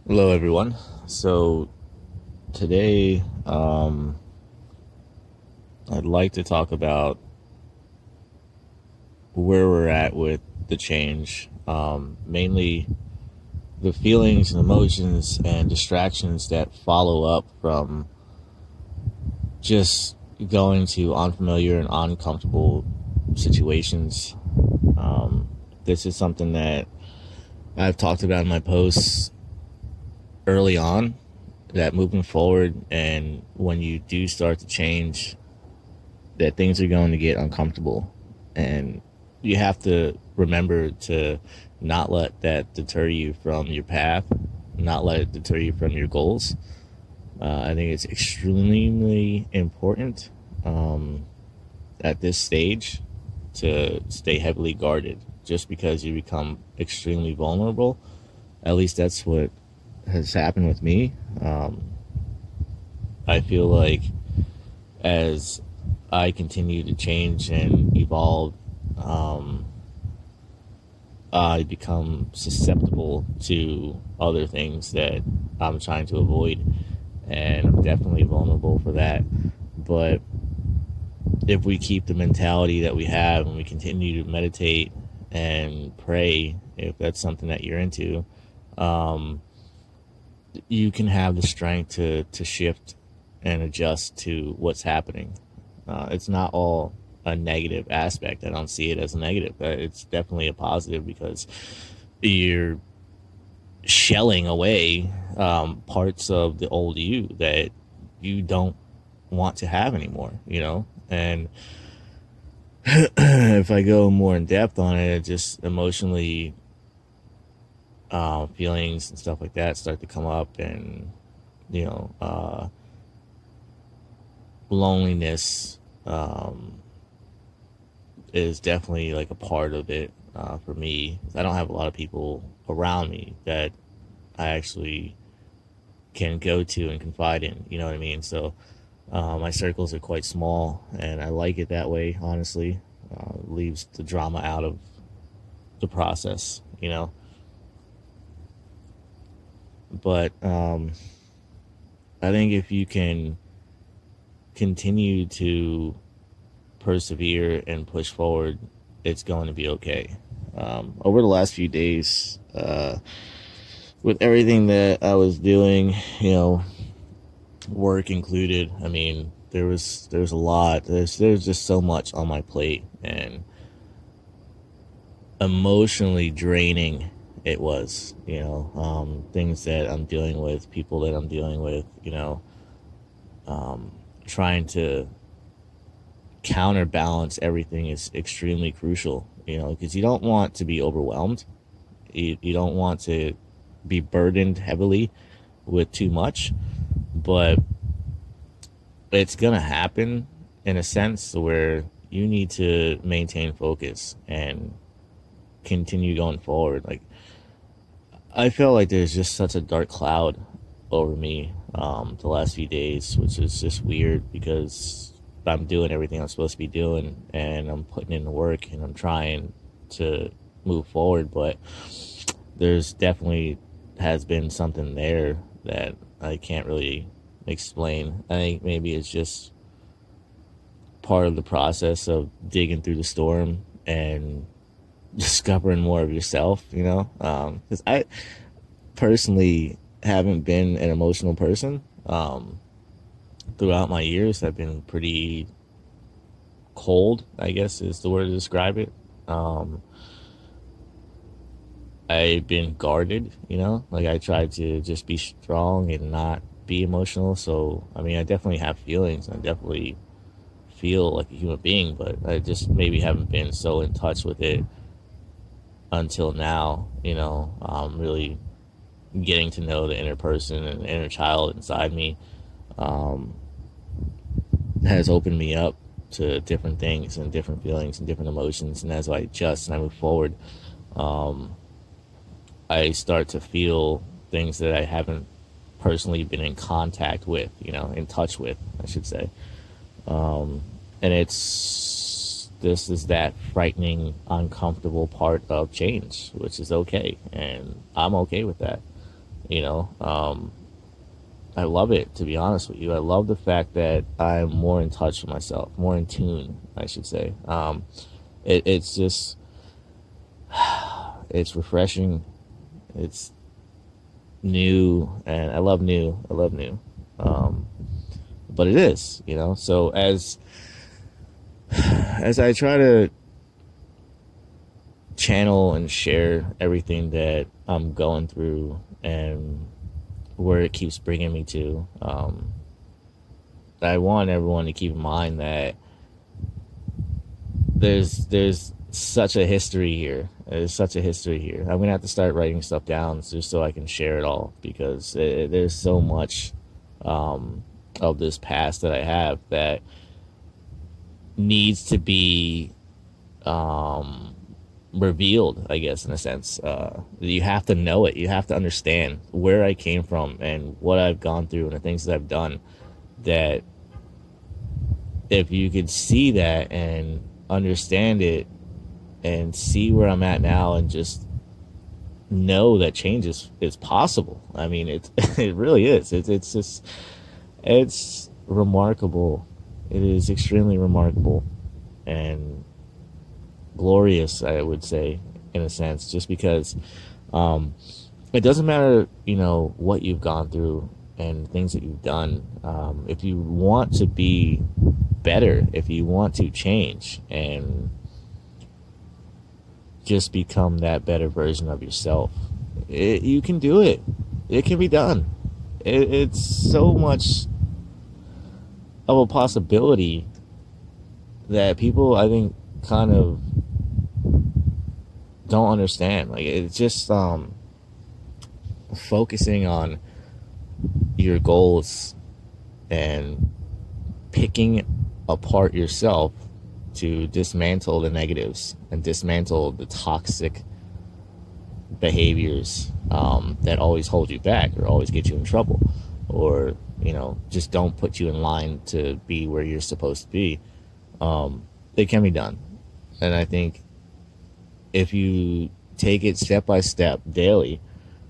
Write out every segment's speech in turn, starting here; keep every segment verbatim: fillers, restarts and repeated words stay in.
Hello, everyone. So today, um, I'd like to talk about where we're at with the change, um, mainly the feelings and emotions and distractions that follow up from just going to unfamiliar and uncomfortable situations. Um, this is something that I've talked about in my posts early on, that moving forward and when you do start to change, that things are going to get uncomfortable, and you have to remember to not let that deter you from your path, not let it deter you from your goals. uh, I think it's extremely important, um, at this stage, to stay heavily guarded. Just because you become extremely vulnerable, at least that's what has happened with me. um, I feel like as I continue to change and evolve, um, I become susceptible to other things that I'm trying to avoid, and I'm definitely vulnerable for that. But if we keep the mentality that we have and we continue to meditate and pray, if that's something that you're into, um, you can have the strength to, to shift and adjust to what's happening. Uh, it's not all a negative aspect. I don't see it as a negative. Uh, It's definitely a positive because you're shelling away, um, parts of the old you that you don't want to have anymore, you know? And if I go more in depth on it, it just emotionally, uh, feelings and stuff like that start to come up, and, you know, uh, loneliness, um, is definitely like a part of it, uh, for me. I don't have a lot of people around me that I actually can go to and confide in. You know what I mean? So uh, my circles are quite small, and I like it that way. Honestly, uh, leaves the drama out of the process. You know, but um, I think if you can continue to persevere and push forward, it's going to be okay. Um, over the last few days, uh, with everything that I was doing, you know, work included, I mean, there was there's a lot. There's there's just so much on my plate, and emotionally draining it was. You know, um, things that I'm dealing with, people that I'm dealing with. You know, um, trying to counterbalance everything is extremely crucial. You know, because you don't want to be overwhelmed. You, you don't want to be burdened heavily with too much, but it's gonna happen in a sense where you need to maintain focus and continue going forward. Like, I feel like there's just such a dark cloud over me, um, the last few days, which is just weird because I'm doing everything I'm supposed to be doing, and I'm putting in the work, and I'm trying to move forward, but there's definitely has been something there that I can't really explain. I think maybe it's just part of the process of digging through the storm and discovering more of yourself, you know? Because I personally haven't been an emotional person. Um, throughout my years, I've been pretty cold, I guess is the word to describe it. Um, I've been guarded, you know? Like, I tried to just be strong and not be emotional. So, I mean, I definitely have feelings. I definitely feel like a human being, but I just maybe haven't been so in touch with it until now. You know, um, really getting to know the inner person and the inner child inside me, um, has opened me up to different things and different feelings and different emotions. And as I adjust and I move forward, um, I start to feel things that I haven't personally been in contact with, you know, in touch with, I should say. Um, and it's this is that frightening, uncomfortable part of change, which is okay, and I'm okay with that. you know. Um, I love it, to be honest with you. I love the fact that I'm more in touch with myself, more in tune, I should say. Um, it, it's just, it's refreshing. It's new, and I love new. I love new. Um, but it is, you know. So as as I try to channel and share everything that I'm going through and where it keeps bringing me to, um, I want everyone to keep in mind that there's there's such a history here. There's such a history here. I'm gonna have to start writing stuff down just so I can share it all, because it, there's so much um, of this past that I have that needs to be um, revealed, I guess, in a sense. Uh, you have to know it. You have to understand where I came from and what I've gone through and the things that I've done. That if you could see that and understand it and see where I'm at now and just know that change is, is possible. I mean, it, it really is. It's, it's just, it's remarkable. It is extremely remarkable and glorious, I would say, in a sense, just because um, it doesn't matter, you know, what you've gone through and things that you've done. Um, if you want to be better, if you want to change and just become that better version of yourself, it, you can do it. It can be done. It, it's so much of a possibility that people, I think, kind of don't understand. Like, it's just um, focusing on your goals and picking apart yourself to dismantle the negatives and dismantle the toxic behaviors um, that always hold you back or always get you in trouble, or, you know, just don't put you in line to be where you're supposed to be. Um, it can be done. And I think if you take it step by step daily,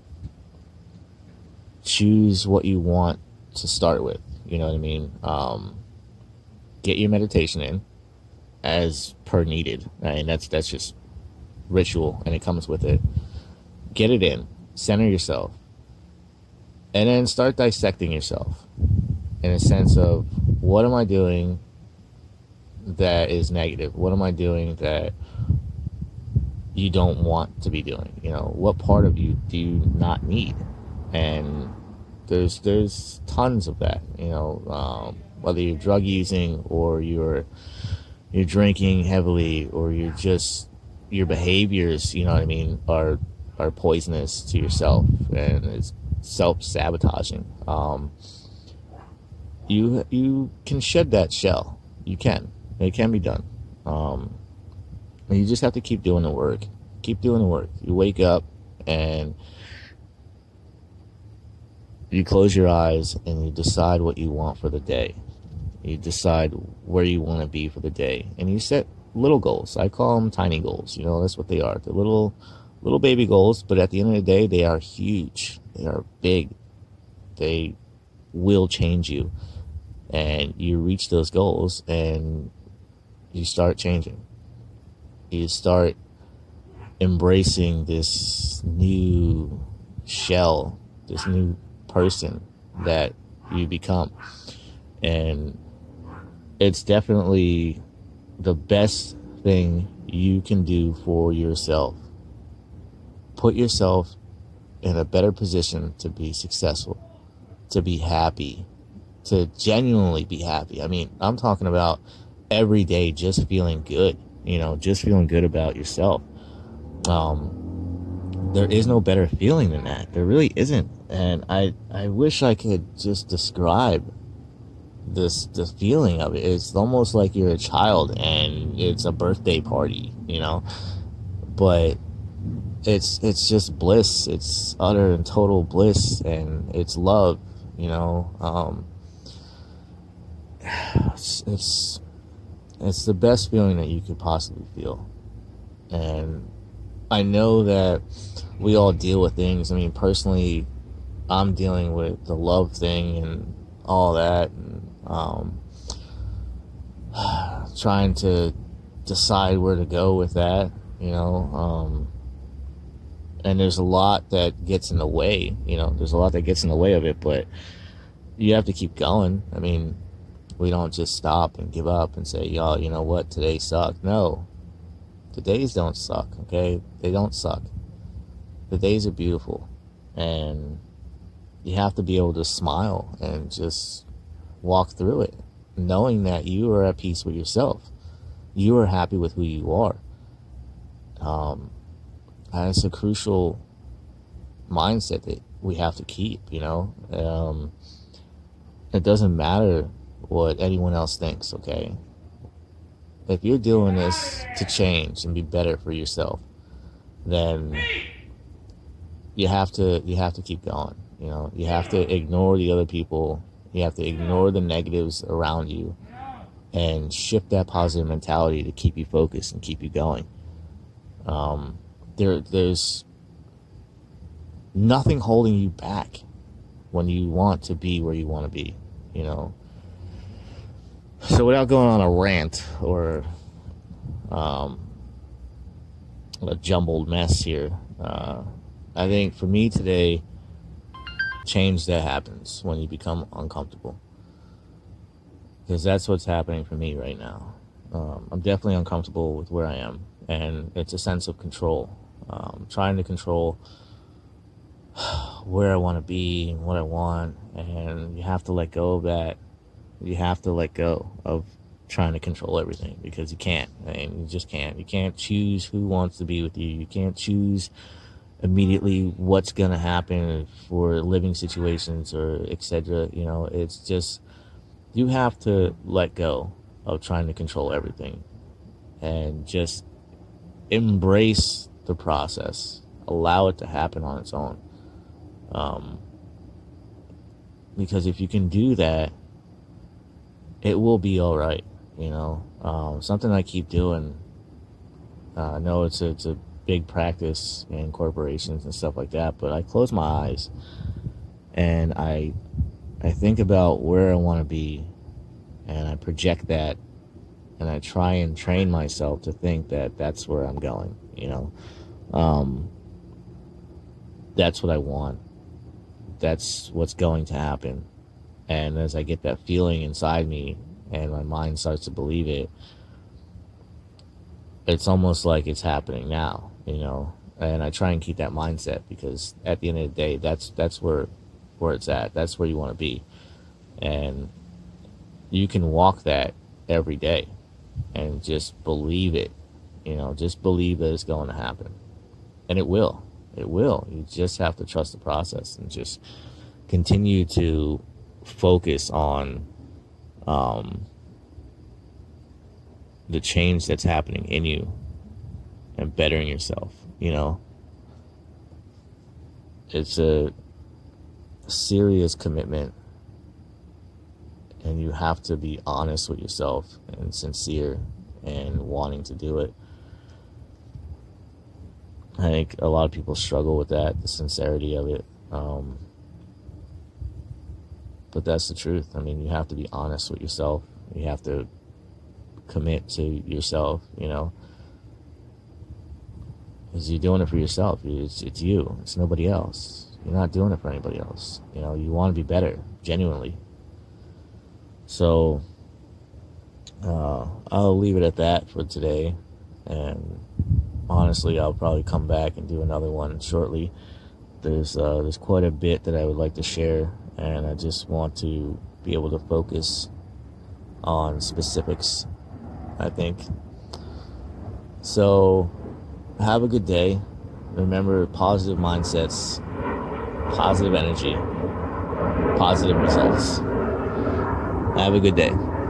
choose what you want to start with. You know what I mean? Um, get your meditation in as per needed. And that's, that's just ritual, and it comes with it. Get it in, center yourself, and then start dissecting yourself in a sense of, what am I doing that is negative? What am I doing that you don't want to be doing? You know, what part of you do you not need? And there's there's tons of that. You know, um, whether you're drug using or you're you're drinking heavily, or you're just, your behaviors, you know what I mean, are are poisonous to yourself, and it's self-sabotaging. Um, you you can shed that shell. You can. It can be done. Um, and you just have to keep doing the work. Keep doing the work. You wake up and you close your eyes and you decide what you want for the day. You decide where you want to be for the day, and you set little goals. I call them tiny goals. You know, that's what they are. They're little, little baby goals, but at the end of the day, they are huge. They are big. They will change you, and you reach those goals, and you start changing. You start embracing this new shell, this new person that you become. And it's definitely the best thing you can do for yourself. Put yourself in a better position to be successful, to be happy, to genuinely be happy. I mean, I'm talking about every day just feeling good, you know, just feeling good about yourself. Um, there is no better feeling than that. There really isn't. And I, I wish I could just describe this, the feeling of it. It's almost like you're a child and it's a birthday party, you know, but it's, it's just bliss. It's utter and total bliss, and it's love, you know. Um, it's, it's, it's the best feeling that you could possibly feel. And I know that we all deal with things. I mean, personally, I'm dealing with the love thing and all that, and um, trying to decide where to go with that, you know. Um, and there's a lot that gets in the way, you know. There's a lot that gets in the way of it, but you have to keep going. I mean, we don't just stop and give up and say, y'all, you know what, today sucked. No, the days don't suck, okay? They don't suck. The days are beautiful, and you have to be able to smile and just walk through it, knowing that you are at peace with yourself. You are happy with who you are. Um, and it's a crucial mindset that we have to keep, you know. Um, it doesn't matter what anyone else thinks, okay? If you're doing this to change and be better for yourself, then you have to you have to keep going. You know, you have to ignore the other people. You have to ignore the negatives around you and shift that positive mentality to keep you focused and keep you going. Um, there, there's nothing holding you back when you want to be where you want to be, you know. So without going on a rant or um, a jumbled mess here, uh, I think for me today, change that happens when you become uncomfortable. Because that's what's happening for me right now. Um, I'm definitely uncomfortable with where I am. And it's a sense of control. Um, trying to control where I want to be and what I want. And you have to let go of that. You have to let go of trying to control everything. Because you can't. I mean, you just can't. You can't choose who wants to be with you. You can't choose immediately what's going to happen for living situations or et cetera. You know, it's just, you have to let go of trying to control everything and just embrace the process. Allow it to happen on its own. Um, because if you can do that, it will be all right. You know, um, something I keep doing. Uh, I know it's a, it's a big practice in corporations and stuff like that, but I close my eyes and I I think about where I want to be, and I project that, and I try and train myself to think that that's where I'm going, you know. Um, that's what I want. That's what's going to happen. And as I get that feeling inside me and my mind starts to believe it, it's almost like it's happening now, you know. And I try and keep that mindset, because at the end of the day, that's that's where where it's at. That's where you want to be. And you can walk that every day and just believe it, you know, just believe that it's going to happen. And it will. It will. You just have to trust the process and just continue to focus on um, the change that's happening in you and bettering yourself, you know. It's a serious commitment, and you have to be honest with yourself and sincere and wanting to do it. I think a lot of people struggle with that, the sincerity of it. Um, but that's the truth. I mean, you have to be honest with yourself. You have to commit to yourself, you know. Because you're doing it for yourself. It's, it's you. It's nobody else. You're not doing it for anybody else. You know, you want to be better, genuinely. So, uh, I'll leave it at that for today. And honestly, I'll probably come back and do another one shortly. There's uh, there's quite a bit that I would like to share, and I just want to be able to focus on specifics, I think. So, have a good day. Remember, positive mindsets, positive energy, positive results. Have a good day.